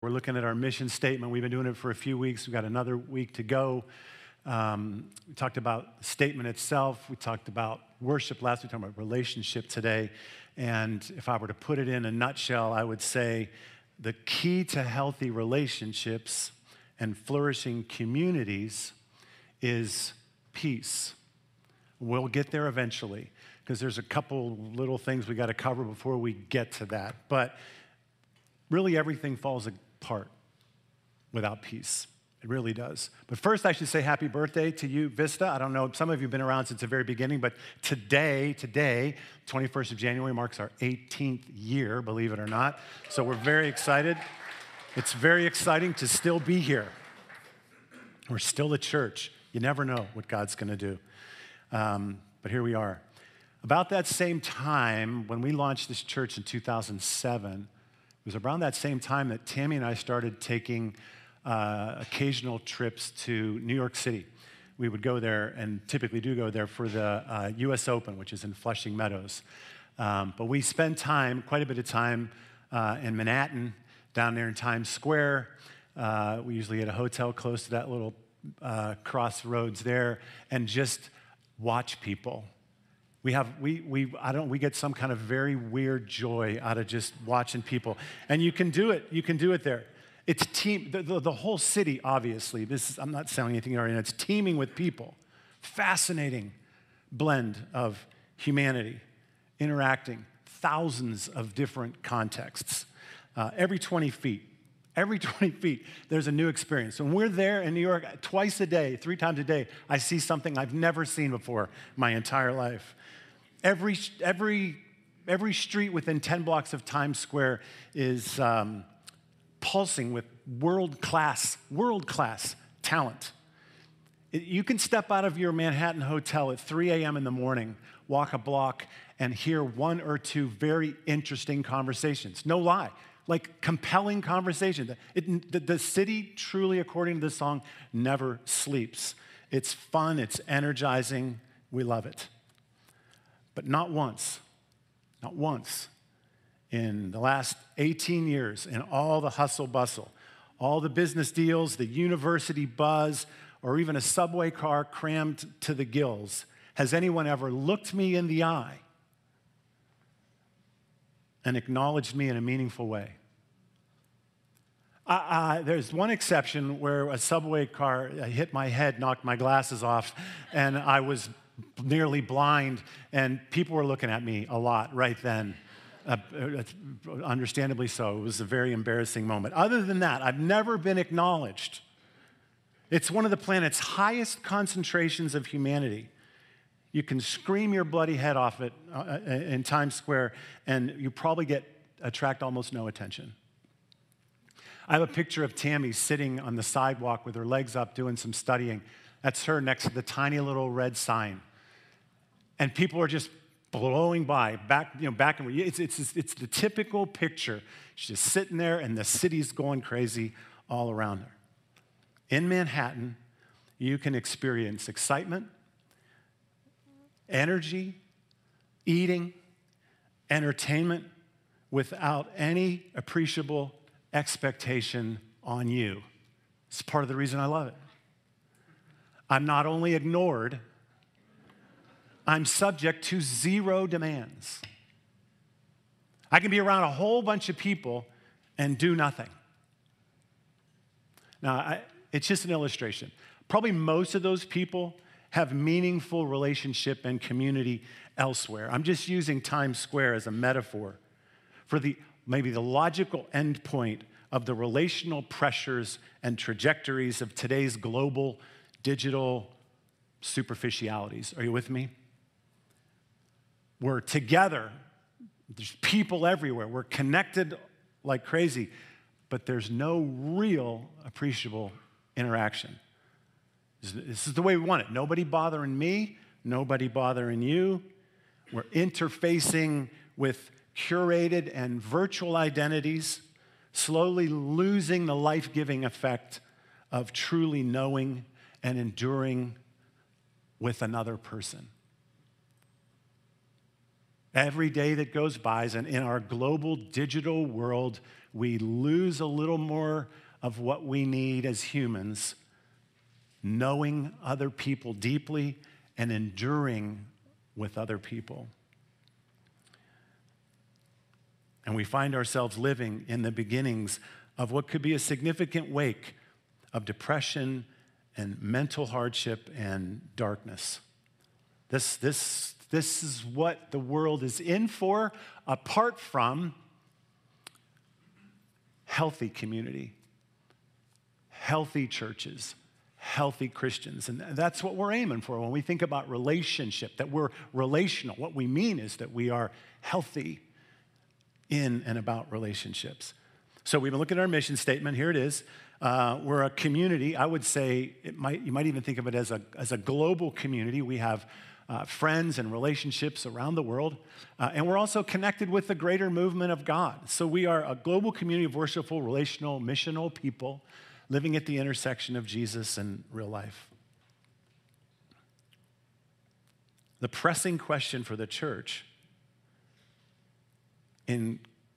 We're looking at our mission statement. We've been doing it for a few weeks. We've got another week to go. We talked about the statement itself. We talked about worship last week. We talked about relationship today. And if I were to put it in a nutshell, I would say the key to healthy relationships and flourishing communities is peace. We'll get there eventually because there's a couple little things we got to cover before we get to that. But really everything falls apart without peace. It really does. But first, I should say happy birthday to you, Vista. I don't know, some of you have been around since the very beginning, but today, 21st of January, marks our 18th year, believe it or not. So we're very excited. It's very exciting to still be here. We're still a church. You never know what God's going to do. But here we are. About that same time, when we launched this church in 2007, it was around that same time that Tammy and I started taking occasional trips to New York City. We would go there and typically do go there for the US Open, which is in Flushing Meadows. But we spend quite a bit of time in Manhattan, down there in Times Square. We usually get a hotel close to that little crossroads there and just watch people. We get some kind of very weird joy out of just watching people. And you can do it. You can do it there. It's the whole city, obviously. I'm not selling anything right now. It's teeming with people. Fascinating blend of humanity, interacting, thousands of different contexts. Every 20 feet, there's a new experience. When we're there in New York twice a day, 3 times a day, I see something I've never seen before my entire life. Every street within 10 blocks of Times Square is pulsing with world-class talent. You can step out of your Manhattan hotel at 3 a.m. in the morning, walk a block, and hear 1 or 2 very interesting conversations. No lie, like compelling conversations. The city, truly, according to this song, never sleeps. It's fun, it's energizing, we love it. But not once in the last 18 years, in all the hustle bustle, all the business deals, the university buzz, or even a subway car crammed to the gills, has anyone ever looked me in the eye and acknowledged me in a meaningful way? There's one exception where a subway car hit my head, knocked my glasses off, and I was nearly blind, and people were looking at me a lot right then. Understandably so. It was a very embarrassing moment. Other than that, I've never been acknowledged. It's one of the planet's highest concentrations of humanity. You can scream your bloody head off it in Times Square, and you probably attract almost no attention. I have a picture of Tammy sitting on the sidewalk with her legs up doing some studying. That's her next to the tiny little red sign. And people are just blowing by, back and it's the typical picture. She's just sitting there and the city's going crazy all around her. In Manhattan, you can experience excitement, energy, eating, entertainment without any appreciable expectation on you. It's part of the reason I love it. I'm not only ignored, I'm subject to 0 demands. I can be around a whole bunch of people and do nothing. Now, it's just an illustration. Probably most of those people have meaningful relationship and community elsewhere. I'm just using Times Square as a metaphor for maybe the logical endpoint of the relational pressures and trajectories of today's global digital superficialities. Are you with me? We're together. There's people everywhere. We're connected like crazy, but there's no real appreciable interaction. This is the way we want it. Nobody bothering me, nobody bothering you. We're interfacing with curated and virtual identities, slowly losing the life-giving effect of truly knowing and enduring with another person. Every day that goes by, and in our global digital world, we lose a little more of what we need as humans, knowing other people deeply and enduring with other people. And we find ourselves living in the beginnings of what could be a significant wake of depression and mental hardship and darkness. This is what the world is in for, apart from healthy community, healthy churches, healthy Christians. And that's what we're aiming for when we think about relationship, that we're relational. What we mean is that we are healthy in and about relationships. So we've been looking at our mission statement. Here it is. We're a community. I would say you might even think of it as a global community. We have friends and relationships around the world. And we're also connected with the greater movement of God. So we are a global community of worshipful, relational, missional people living at the intersection of Jesus and real life. The pressing question for the church in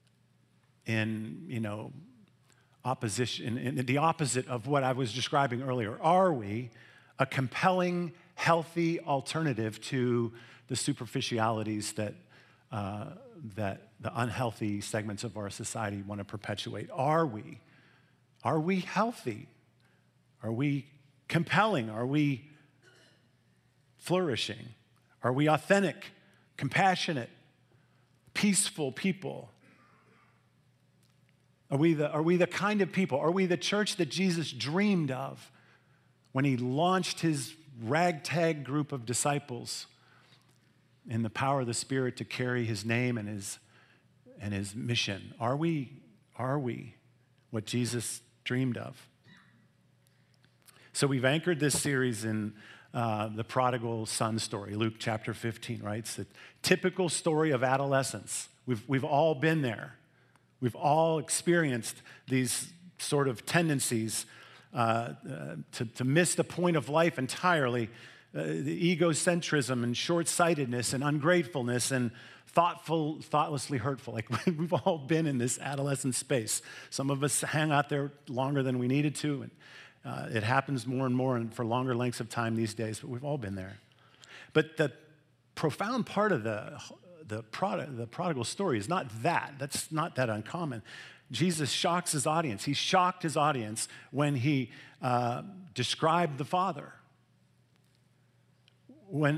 opposition, in the opposite of what I was describing earlier, are we a compelling, healthy alternative to the superficialities that the unhealthy segments of our society want to perpetuate? Are we healthy? Are we compelling? Are we flourishing? Are we authentic, compassionate, peaceful people? Are we the kind of people? Are we the church that Jesus dreamed of when he launched his ragtag group of disciples in the power of the Spirit to carry his name and his mission? Are we what Jesus dreamed of? So we've anchored this series in the prodigal son story, Luke chapter 15, right? It's a typical story of adolescence. We've all been there. We've all experienced these sort of tendencies to miss the point of life entirely, the egocentrism and short-sightedness and ungratefulness and thoughtlessly hurtful. Like we've all been in this adolescent space. Some of us hang out there longer than we needed to, and it happens more and more and for longer lengths of time these days, but we've all been there. But the profound part of the prodigal story is not that. That's not that uncommon. Jesus shocks his audience. He shocked his audience when he described the Father. When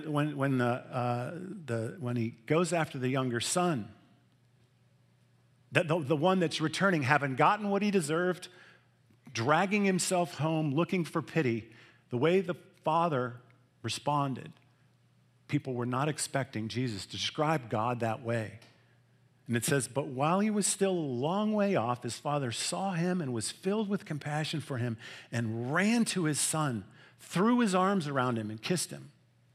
he goes after the younger son, that the one that's returning, having gotten what he deserved, dragging himself home, looking for pity, the way the Father responded, people were not expecting Jesus to describe God that way. And it says, but while he was still a long way off, his father saw him and was filled with compassion for him and ran to his son, threw his arms around him and kissed him.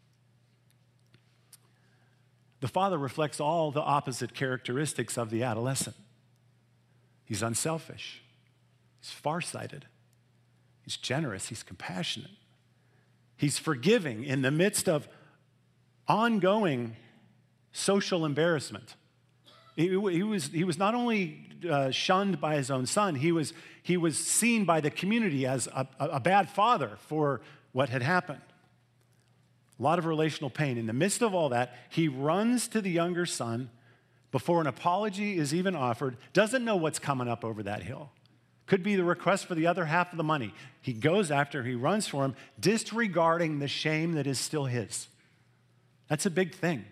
The father reflects all the opposite characteristics of the adolescent. He's unselfish. He's farsighted. He's generous. He's compassionate. He's forgiving in the midst of ongoing social embarrassment. He was not only shunned by his own son, he was seen by the community as a bad father for what had happened. A lot of relational pain. In the midst of all that, he runs to the younger son before an apology is even offered, doesn't know what's coming up over that hill. Could be the request for the other half of the money. He goes after, he runs for him, disregarding the shame that is still his. That's a big thing.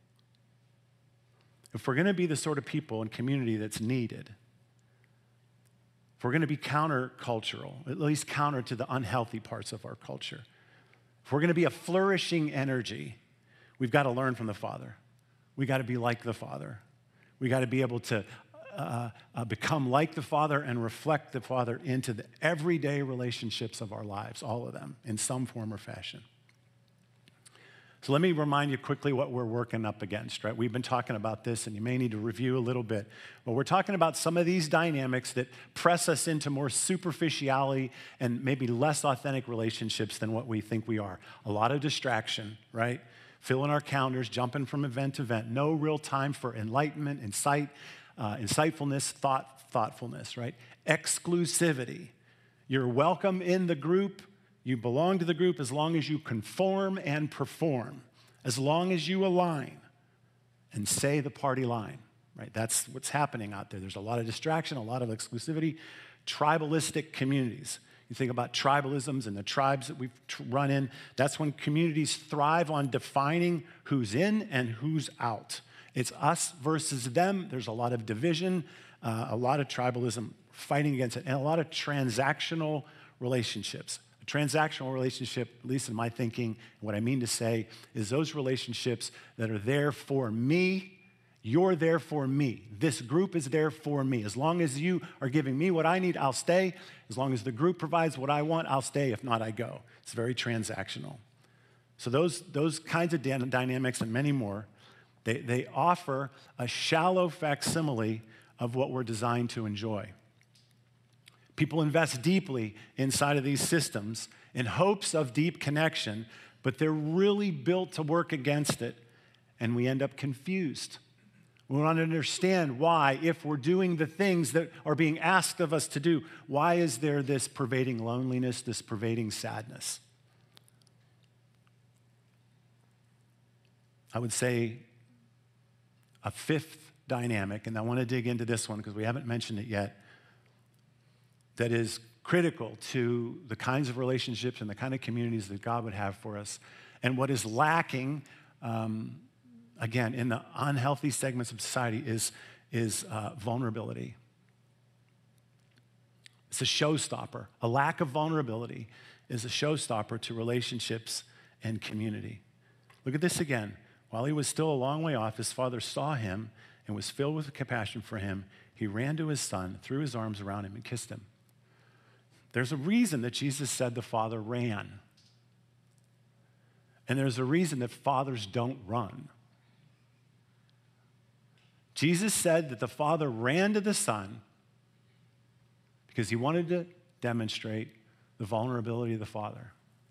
If we're going to be the sort of people and community that's needed, if we're going to be countercultural, at least counter to the unhealthy parts of our culture, if we're going to be a flourishing energy, we've got to learn from the Father. We've got to be like the Father. We've got to be able to become like the Father and reflect the Father into the everyday relationships of our lives, all of them, in some form or fashion. So let me remind you quickly what we're working up against, right? We've been talking about this, and you may need to review a little bit. But we're talking about some of these dynamics that press us into more superficiality and maybe less authentic relationships than what we think we are. A lot of distraction, right? Filling our calendars, jumping from event to event. No real time for enlightenment, insightfulness, thoughtfulness, right? Exclusivity. You're welcome in the group. You belong to the group as long as you conform and perform, as long as you align and say the party line, right? That's what's happening out there. There's a lot of distraction, a lot of exclusivity. Tribalistic communities. You think about tribalisms and the tribes that we've run in. That's when communities thrive on defining who's in and who's out. It's us versus them. There's a lot of division, a lot of tribalism, fighting against it, and a lot of transactional relationships. A transactional relationship, at least in my thinking, what I mean to say is those relationships that are there for me. You're there for me. This group is there for me. As long as you are giving me what I need, I'll stay. As long as the group provides what I want, I'll stay. If not, I go. It's very transactional. So those kinds of dynamics and many more, they offer a shallow facsimile of what we're designed to enjoy. People invest deeply inside of these systems in hopes of deep connection, but they're really built to work against it, and we end up confused. We want to understand why, if we're doing the things that are being asked of us to do, why is there this pervading loneliness, this pervading sadness? I would say a fifth dynamic, and I want to dig into this one because we haven't mentioned it yet, that is critical to the kinds of relationships and the kind of communities that God would have for us, and what is lacking again, in the unhealthy segments of society is vulnerability. It's a showstopper. A lack of vulnerability is a showstopper to relationships and community. Look at this again. While he was still a long way off, his father saw him and was filled with compassion for him. He ran to his son, threw his arms around him, and kissed him. There's a reason that Jesus said the father ran. And there's a reason that fathers don't run. Jesus said that the Father ran to the Son because he wanted to demonstrate the vulnerability of the Father.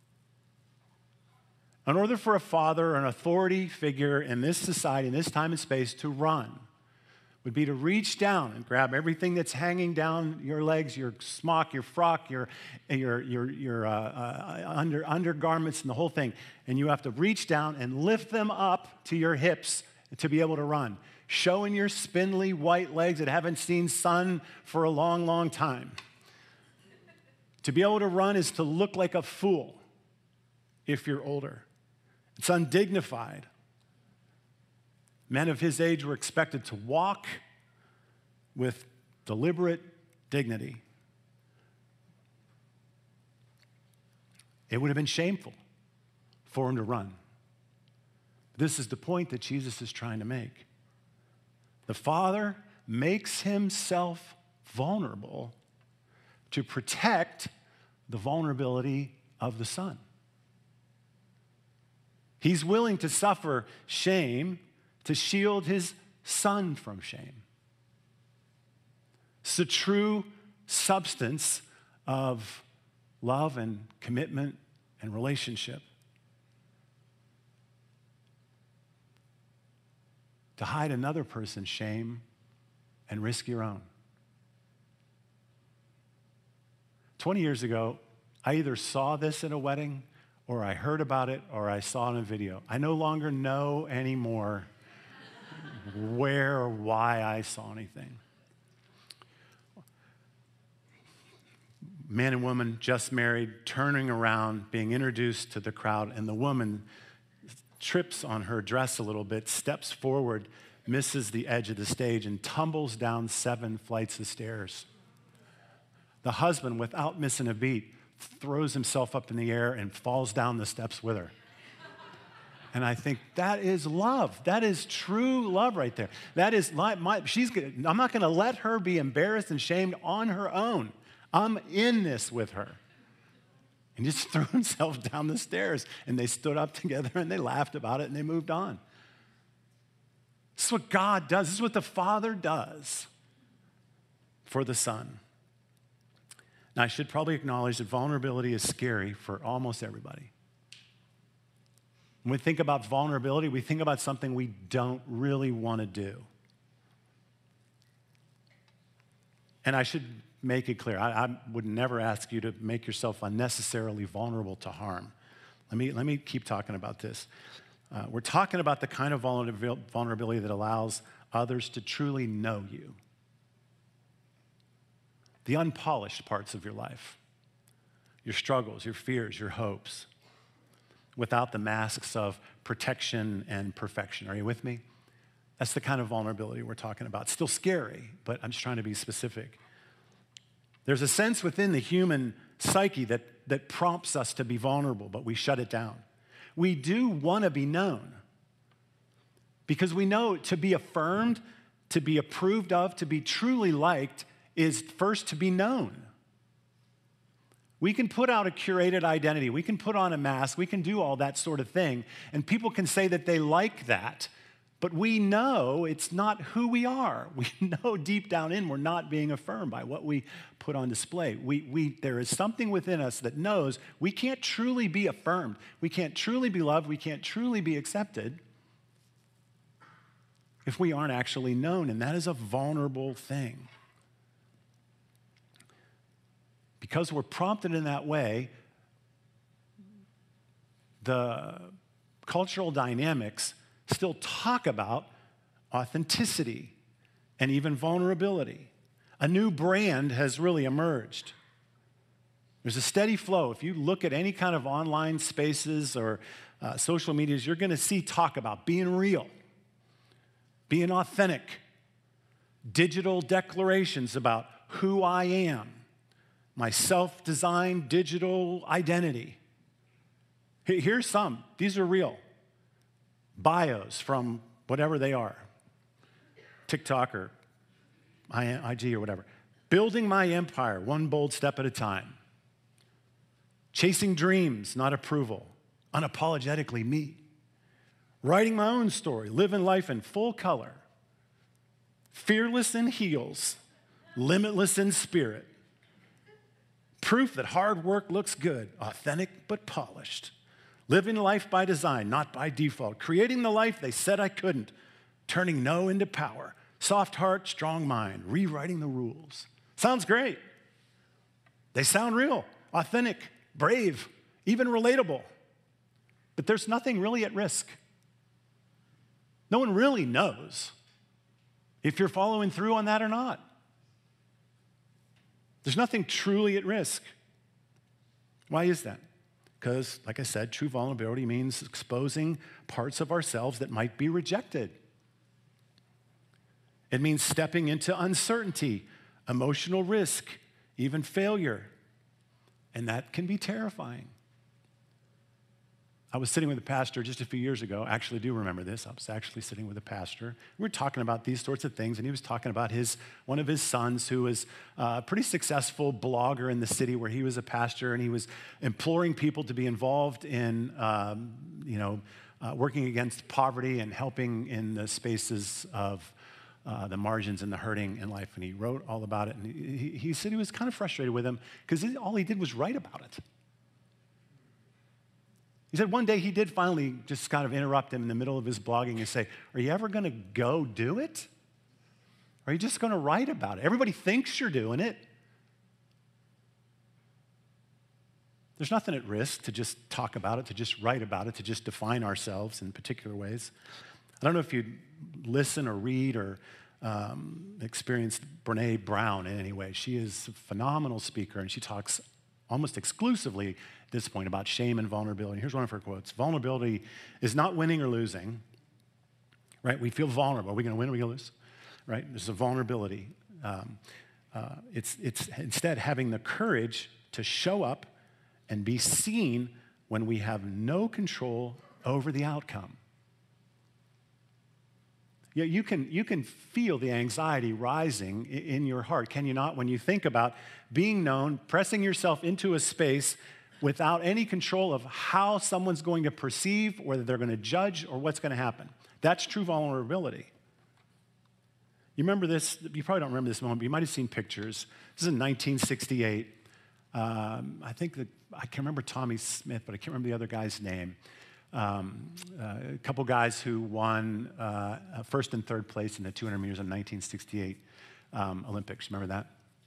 In order for a father or an authority figure in this society, in this time and space, to run, would be to reach down and grab everything that's hanging down your legs, your smock, your frock, your undergarments, and the whole thing. And you have to reach down and lift them up to your hips to be able to run, showing your spindly white legs that haven't seen sun for a long, long time. To be able to run is to look like a fool if you're older. It's undignified. Men of his age were expected to walk with deliberate dignity. It would have been shameful for him to run. This is the point that Jesus is trying to make. The Father makes himself vulnerable to protect the vulnerability of the Son. He's willing to suffer shame to shield his Son from shame. It's the true substance of love and commitment and relationship. To hide another person's shame and risk your own. 20 years ago, I either saw this at a wedding, or I heard about it, or I saw it in a video. I no longer know anymore where or why I saw anything. Man and woman just married, turning around, being introduced to the crowd, and the woman trips on her dress a little bit, steps forward, misses the edge of the stage, and tumbles down 7 flights of stairs. The husband, without missing a beat, throws himself up in the air and falls down the steps with her. And I think that is love. That is true love right there. That is I'm not going to let her be embarrassed and shamed on her own. I'm in this with her. And just threw himself down the stairs. And they stood up together and they laughed about it and they moved on. This is what God does. This is what the Father does for the Son. Now, I should probably acknowledge that vulnerability is scary for almost everybody. When we think about vulnerability, we think about something we don't really want to do. And I should make it clear, I would never ask you to make yourself unnecessarily vulnerable to harm. Let me keep talking about this. We're talking about the kind of vulnerability that allows others to truly know you. The unpolished parts of your life, your struggles, your fears, your hopes, without the masks of protection and perfection. Are you with me? That's the kind of vulnerability we're talking about. Still scary, but I'm just trying to be specific. There's a sense within the human psyche that prompts us to be vulnerable, but we shut it down. We do want to be known because we know to be affirmed, to be approved of, to be truly liked is first to be known. We can put out a curated identity. We can put on a mask. We can do all that sort of thing. And people can say that they like that, but we know it's not who we are. We know deep down in we're not being affirmed by what we put on display. There is something within us that knows we can't truly be affirmed. We can't truly be loved. We can't truly be accepted if we aren't actually known. And that is a vulnerable thing. Because we're prompted in that way, the cultural dynamics still talk about authenticity and even vulnerability. A new brand has really emerged. There's a steady flow. If you look at any kind of online spaces or social medias, you're going to see talk about being real, being authentic, digital declarations about who I am, my self-designed digital identity. Here's some. These are real. Bios from whatever they are, TikTok or IG or whatever. Building my empire, one bold step at a time. Chasing dreams, not approval. Unapologetically me. Writing my own story, living life in full color. Fearless in heels, limitless in spirit. Proof that hard work looks good, authentic but polished. Living life by design, not by default. Creating the life they said I couldn't. Turning no into power. Soft heart, strong mind. Rewriting the rules. Sounds great. They sound real, authentic, brave, even relatable. But there's nothing really at risk. No one really knows if you're following through on that or not. There's nothing truly at risk. Why is that? Because, like I said, true vulnerability means exposing parts of ourselves that might be rejected. It means stepping into uncertainty, emotional risk, even failure. And that can be terrifying. I was sitting with a pastor just a few years ago. I actually do remember this. I was actually sitting with a pastor. We were talking about these sorts of things, and he was talking about one of his sons who was a pretty successful blogger in the city where he was a pastor, and he was imploring people to be involved in, working against poverty and helping in the spaces of the margins and the hurting in life. And he wrote all about it, and he said he was kind of frustrated with him because all he did was write about it. He said one day he did finally just kind of interrupt him in the middle of his blogging and say, are you ever going to go do it? Or are you just going to write about it? Everybody thinks you're doing it. There's nothing at risk to just talk about it, to just write about it, to just define ourselves in particular ways. I don't know if you listen or read or experienced Brené Brown in any way. She is a phenomenal speaker, and she talks almost exclusively at this point about shame and vulnerability. Here's one of her quotes. Vulnerability is not winning or losing, right? We feel vulnerable. Are we going to win or are we going to lose? Right? There's a vulnerability. It's instead having the courage to show up and be seen when we have no control over the outcome. Yeah, you can feel the anxiety rising in your heart, can you not? When you think about being known, pressing yourself into a space without any control of how someone's going to perceive, whether they're going to judge, or what's going to happen. That's true vulnerability. You remember this? You probably don't remember this moment, but you might have seen pictures. This is in 1968. I can't remember Tommy Smith, but I can't remember the other guy's name. A couple guys who won first and third place in the 200 meters in 1968 Olympics. Remember that?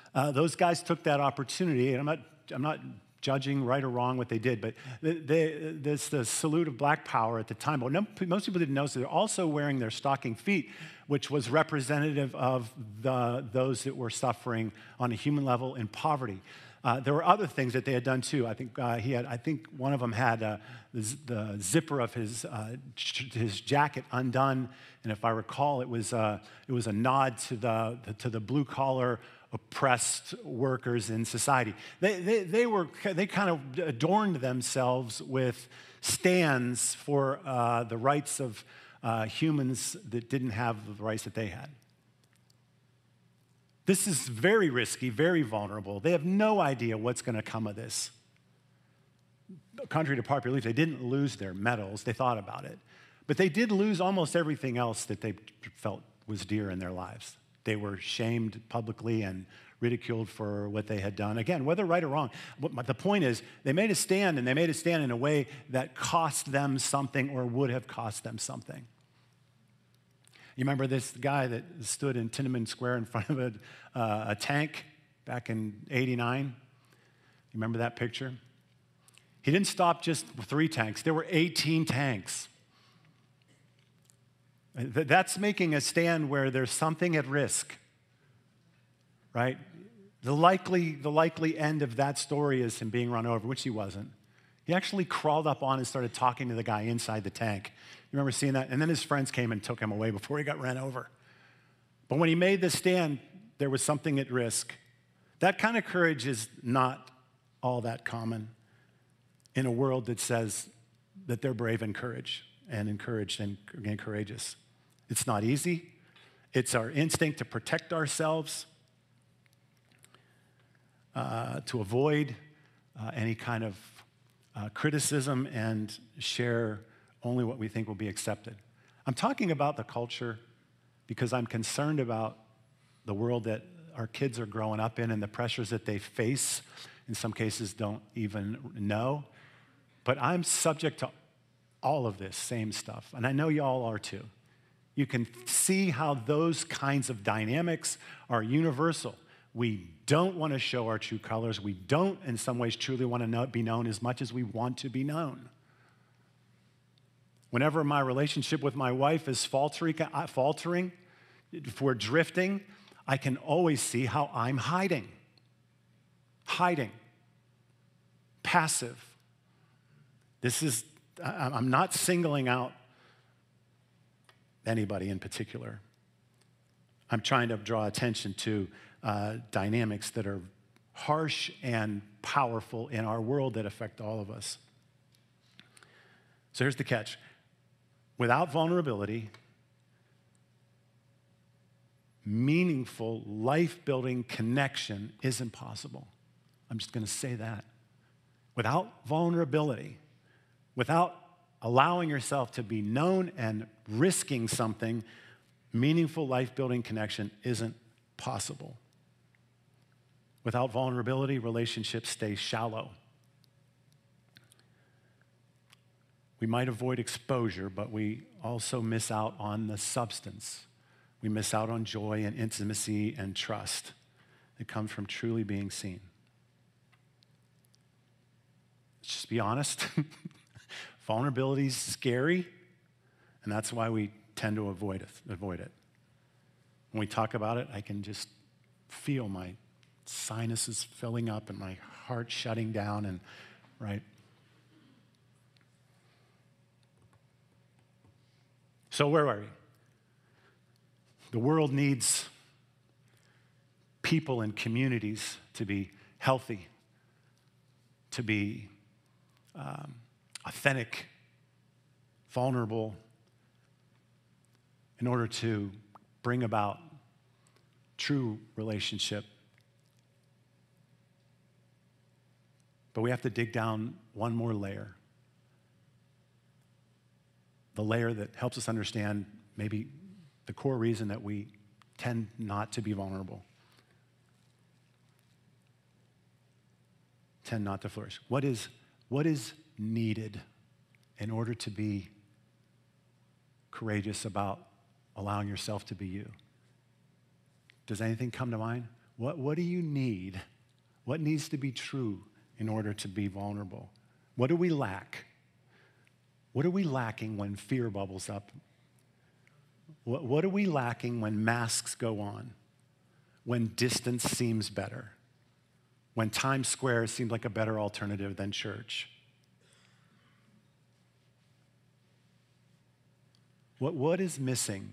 Those guys took that opportunity, and I'm not judging right or wrong what they did, but this the salute of Black Power at the time. But most people didn't know, so they're also wearing their stocking feet, which was representative of those that were suffering on a human level in poverty. There were other things that they had done too. I think one of them had the zipper of his jacket undone, and if I recall, it was a nod to the blue collar oppressed workers in society. They kind of adorned themselves with stands for the rights of humans that didn't have the rights that they had. This is very risky, very vulnerable. They have no idea what's going to come of this. Contrary to popular belief, they didn't lose their medals. They thought about it. But they did lose almost everything else that they felt was dear in their lives. They were shamed publicly and ridiculed for what they had done. Again, whether right or wrong, the point is they made a stand, and they made a stand in a way that cost them something or would have cost them something. You remember this guy that stood in Tiananmen Square in front of a tank back in '89? You remember that picture? He didn't stop just with 3 tanks. There were 18 tanks. That's making a stand where there's something at risk, right? The likely end of that story is him being run over, which he wasn't. He actually crawled up on and started talking to the guy inside the tank. You remember seeing that? And then his friends came and took him away before he got ran over. But when he made the stand, there was something at risk. That kind of courage is not all that common in a world that says that they're brave and encouraged and courageous. It's not easy. It's our instinct to protect ourselves, to avoid any kind of criticism and share only what we think will be accepted. I'm talking about the culture because I'm concerned about the world that our kids are growing up in and the pressures that they face, in some cases don't even know. But I'm subject to all of this same stuff, and I know y'all are too. You can see how those kinds of dynamics are universal. We don't want to show our true colors. We don't, in some ways, truly want to be known as much as we want to be known. Whenever my relationship with my wife is faltering, if we're drifting, I can always see how I'm hiding, passive. I'm not singling out anybody in particular. I'm trying to draw attention to dynamics that are harsh and powerful in our world that affect all of us. So here's the catch. Without vulnerability, meaningful, life-building connection isn't possible. I'm just going to say that. Without vulnerability, without allowing yourself to be known and risking something, meaningful, life-building connection isn't possible. Without vulnerability, relationships stay shallow. We might avoid exposure, but we also miss out on the substance. We miss out on joy and intimacy and trust that comes from truly being seen. Let's just be honest. Vulnerability is scary, and that's why we tend to avoid it. When we talk about it, I can just feel my sinuses filling up and my heart shutting down, and right. So where are we? The world needs people and communities to be healthy, to be authentic, vulnerable, in order to bring about true relationship. But we have to dig down one more layer. The layer that helps us understand maybe the core reason that we tend not to be vulnerable, tend not to flourish. What is needed in order to be courageous about allowing yourself to be you? Does anything come to mind? What do you need? What needs to be true in order to be vulnerable? What do we lack? What are we lacking when fear bubbles up? What are we lacking when masks go on? When distance seems better? When Times Square seems like a better alternative than church? What is missing?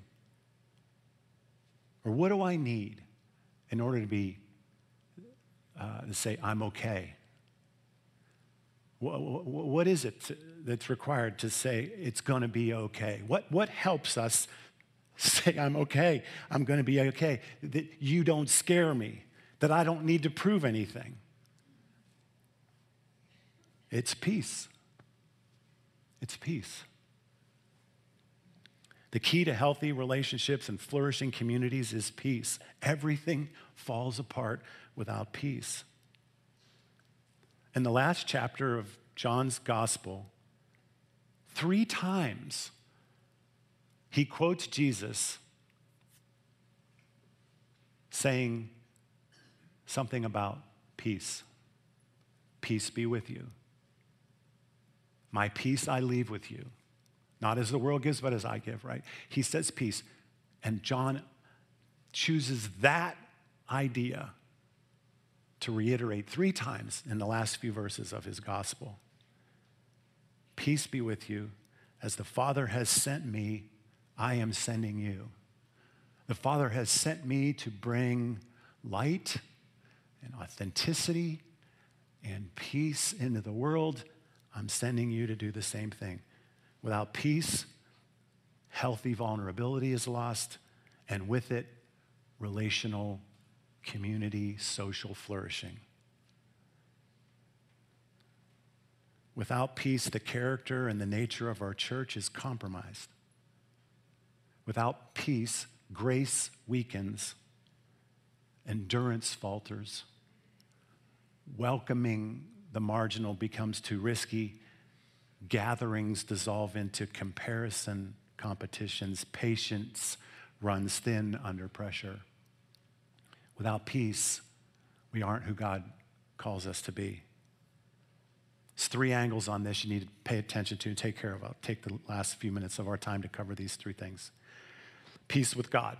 Or what do I need in order to say, I'm okay? What is it that's required to say it's going to be okay? What helps us say, I'm okay, I'm going to be okay, that you don't scare me, that I don't need to prove anything? It's peace. It's peace. The key to healthy relationships and flourishing communities is peace. Everything falls apart without peace. In the last chapter of John's gospel, 3 times he quotes Jesus saying something about peace. Peace be with you. My peace I leave with you. Not as the world gives, but as I give, right? He says peace. And John chooses that idea to reiterate 3 times in the last few verses of his gospel. Peace be with you. As the Father has sent me, I am sending you. The Father has sent me to bring light and authenticity and peace into the world. I'm sending you to do the same thing. Without peace, healthy vulnerability is lost, and with it, relational, community, social flourishing. Without peace, the character and the nature of our church is compromised. Without peace, grace weakens, endurance falters, welcoming the marginal becomes too risky, gatherings dissolve into comparison competitions, patience runs thin under pressure. Without peace, we aren't who God calls us to be. There's 3 angles on this you need to pay attention to and take care of. I'll take the last few minutes of our time to cover these 3 things. Peace with God.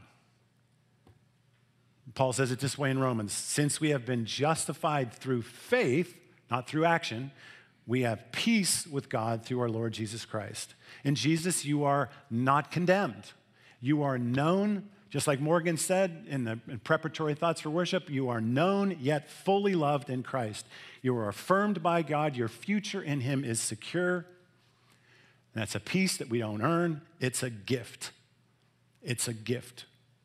Paul says it this way in Romans: since we have been justified through faith, not through action, we have peace with God through our Lord Jesus Christ. In Jesus, you are not condemned. You are known, just like Morgan said in the preparatory thoughts for worship, you are known yet fully loved in Christ. You are affirmed by God. Your future in him is secure. And that's a peace that we don't earn. It's a gift. It's a gift.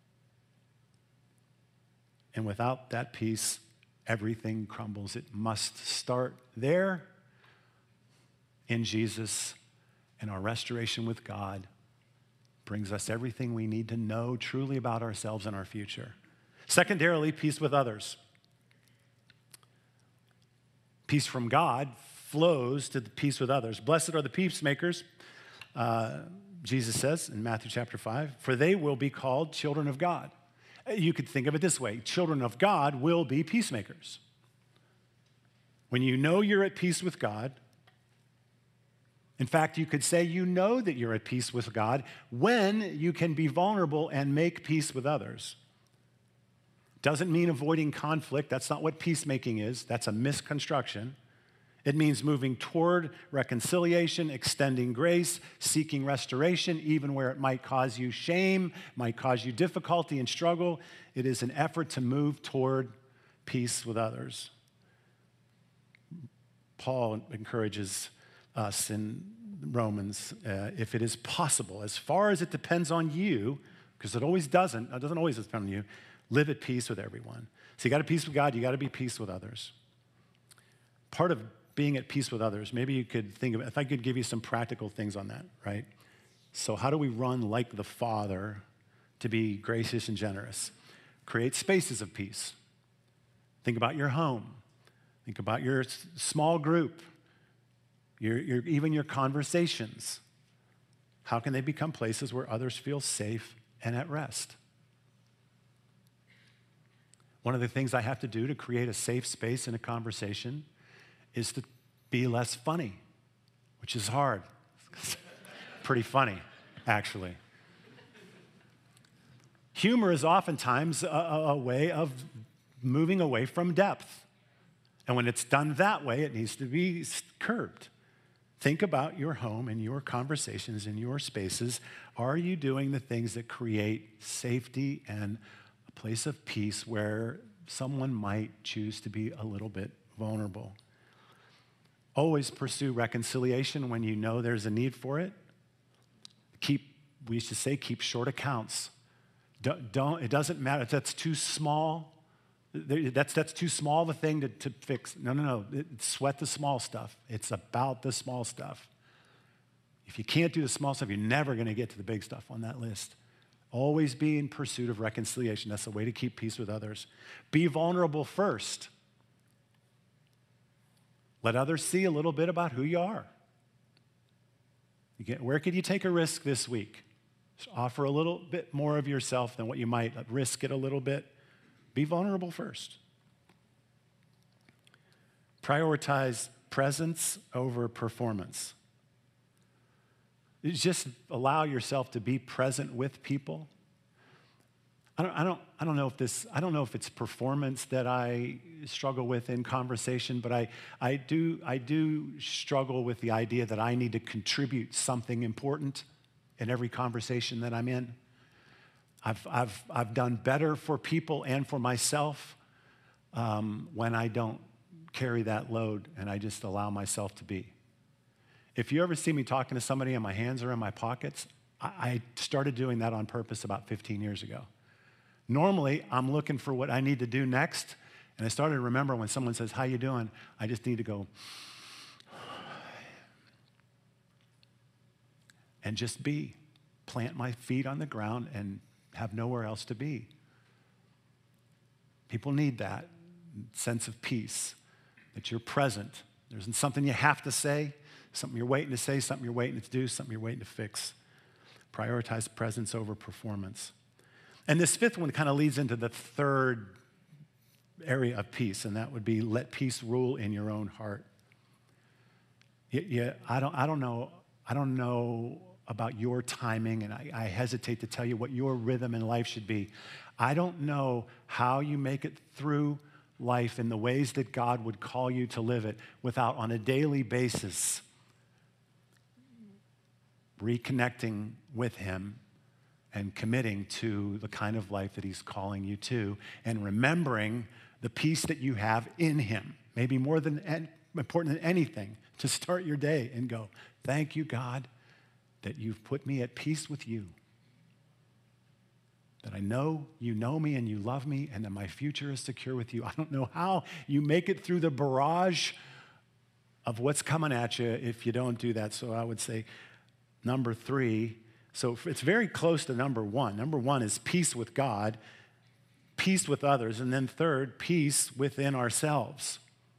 And without that peace, everything crumbles. It must start there in Jesus, and our restoration with God brings us everything we need to know truly about ourselves and our future. Secondarily, peace with others. Peace from God flows to the peace with others. Blessed are the peacemakers, Jesus says in Matthew chapter 5, for they will be called children of God. You could think of it this way: children of God will be peacemakers. When you know you're at peace with God, in fact, you could say you know that you're at peace with God when you can be vulnerable and make peace with others. Doesn't mean avoiding conflict. That's not what peacemaking is. That's a misconstruction. It means moving toward reconciliation, extending grace, seeking restoration, even where it might cause you shame, might cause you difficulty and struggle. It is an effort to move toward peace with others. Paul encourages us in Romans, if it is possible, as far as it depends on you, because it doesn't always depend on you, live at peace with everyone. So you got to peace with God, you got to be peace with others. Part of being at peace with others, maybe you could think of, if I could give you some practical things on that, right? So how do we run like the Father to be gracious and generous? Create spaces of peace. Think about your home. Think about your small group. Even your conversations. How can they become places where others feel safe and at rest? One of the things I have to do to create a safe space in a conversation is to be less funny, which is hard. Pretty funny, actually. Humor is oftentimes a way of moving away from depth. And when it's done that way, it needs to be curbed. Think about your home and your conversations and your spaces. Are you doing the things that create safety and a place of peace where someone might choose to be a little bit vulnerable? Always pursue reconciliation when you know there's a need for it. We used to say, keep short accounts. It doesn't matter if that's too small. That's too small of a thing to fix. No. Sweat the small stuff. It's about the small stuff. If you can't do the small stuff, you're never going to get to the big stuff on that list. Always be in pursuit of reconciliation. That's the way to keep peace with others. Be vulnerable first. Let others see a little bit about who you are. Where could you take a risk this week? Just offer a little bit more of yourself than what you might. Risk it a little bit. Be vulnerable first. Prioritize presence over performance. Just allow yourself to be present with people. I don't know if it's performance that I struggle with in conversation, but I do struggle with the idea that I need to contribute something important in every conversation that I'm in. I've done better for people and for myself when I don't carry that load and I just allow myself to be. If you ever see me talking to somebody and my hands are in my pockets, I started doing that on purpose about 15 years ago. Normally, I'm looking for what I need to do next, and I started to remember when someone says, "How you doing?" I just need to go and just be. Plant my feet on the ground and have nowhere else to be. People need that sense of peace, that you're present. There isn't something you have to say, something you're waiting to say, something you're waiting to do, something you're waiting to fix. Prioritize presence over performance. And this fifth one kind of leads into the third area of peace, and that would be let peace rule in your own heart. I don't know about your timing, and I hesitate to tell you what your rhythm in life should be. I don't know how you make it through life in the ways that God would call you to live it without, on a daily basis, reconnecting with Him and committing to the kind of life that He's calling you to, and remembering the peace that you have in Him. Maybe more important than anything, to start your day and go, "Thank you, God, that you've put me at peace with you. That I know you know me and you love me, and that my future is secure with you." I don't know how you make it through the barrage of what's coming at you if you don't do that. So I would say number 3, so it's very close to number 1. Number 1 is peace with God, peace with others, and then third, peace within ourselves.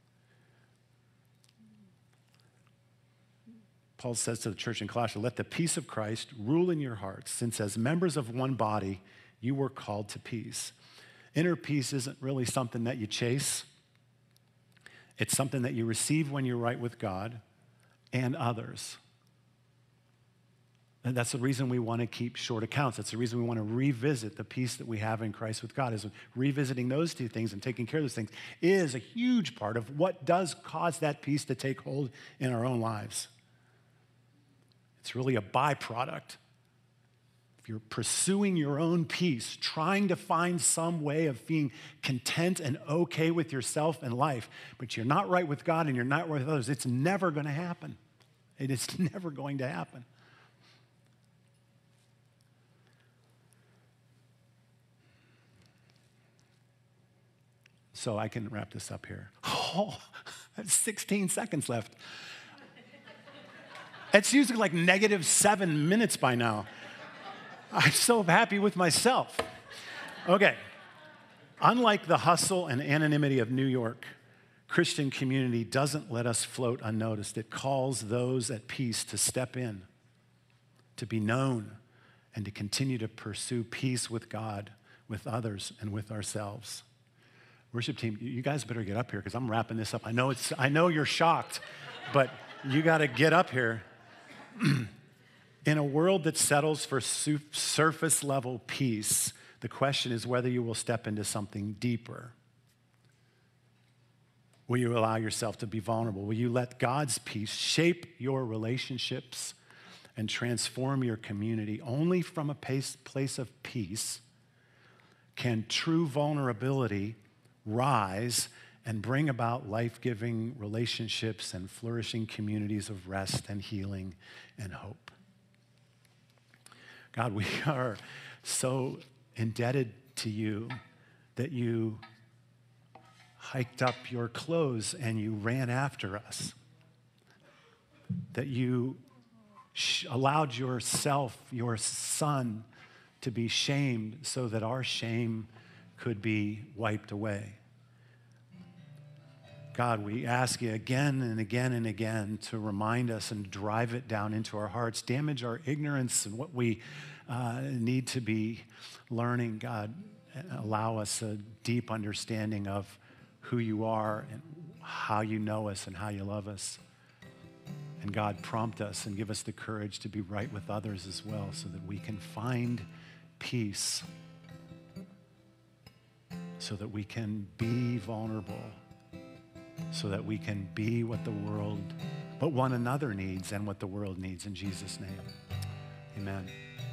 Paul says to the church in Colossae, "Let the peace of Christ rule in your hearts, since as members of one body, you were called to peace." Inner peace isn't really something that you chase. It's something that you receive when you're right with God and others. And that's the reason we want to keep short accounts. That's the reason we want to revisit the peace that we have in Christ with God. Is revisiting those two things and taking care of those things is a huge part of what does cause that peace to take hold in our own lives. It's really a byproduct. If you're pursuing your own peace, trying to find some way of being content and okay with yourself and life, but you're not right with God and you're not right with others, it's never going to happen. It is never going to happen. So I can wrap this up here. Oh, I have 16 seconds left. It's usually like -7 minutes by now. I'm so happy with myself. Okay. Unlike the hustle and anonymity of New York, Christian community doesn't let us float unnoticed. It calls those at peace to step in, to be known, and to continue to pursue peace with God, with others, and with ourselves. Worship team, you guys better get up here because I'm wrapping this up. I know you're shocked, but you got to get up here. In a world that settles for surface level peace, the question is whether you will step into something deeper. Will you allow yourself to be vulnerable? Will you let God's peace shape your relationships and transform your community? Only from a place of peace can true vulnerability rise and bring about life-giving relationships and flourishing communities of rest and healing and hope. God, we are so indebted to you that you hiked up your clothes and you ran after us, that you allowed yourself, your son, to be shamed so that our shame could be wiped away. God, we ask you again and again and again to remind us and drive it down into our hearts, damage our ignorance and what we need to be learning. God, allow us a deep understanding of who you are and how you know us and how you love us. And God, prompt us and give us the courage to be right with others as well so that we can find peace, so that we can be vulnerable, so that we can be what one another needs and what the world needs. In Jesus' name, amen.